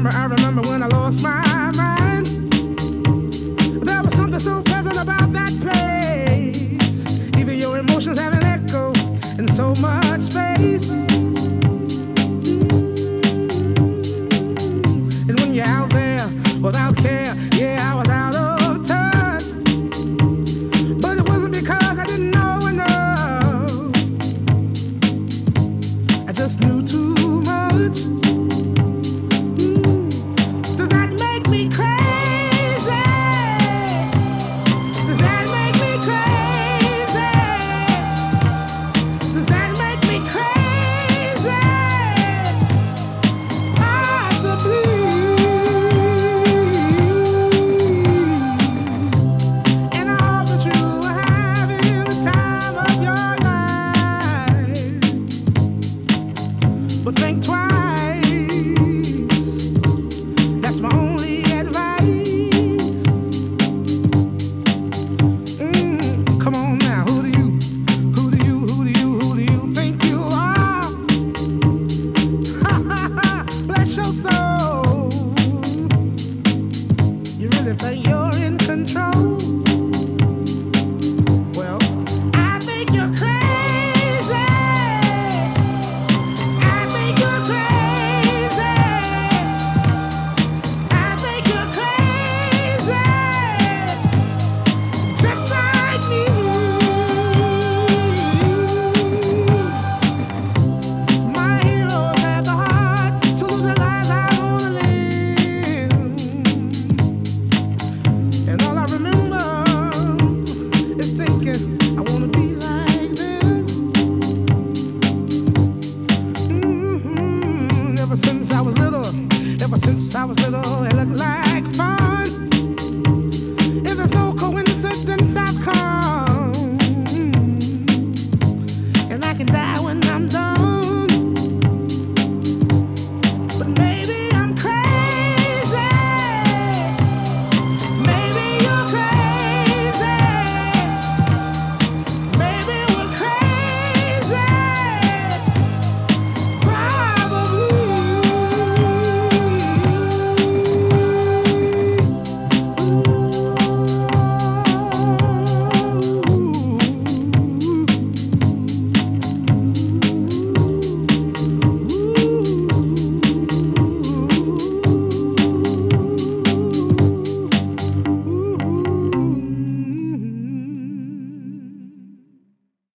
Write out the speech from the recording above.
I remember when I lost my mind. There was something so pleasant about that place. Even your emotions have an echo in so much space. And when you're out there without care, yeah, I was out of touch. But it wasn't because I didn't know enough. I just knew too much. Does that make me crazy? Does that make me crazy? Does that make me crazy? Possibly. And I hope that you are having the time of your life. But think twice. That's my only advice. Come on now, who do you think you are? Bless your soul. You really think you're in control? Well, I think you're crazy. I think you're crazy. I think you're crazy. Just like me. My heroes had the heart to lose their lives. I wanna live. And all I remember is thinking, I wanna be like them. Ever since I was little, it looked like fun.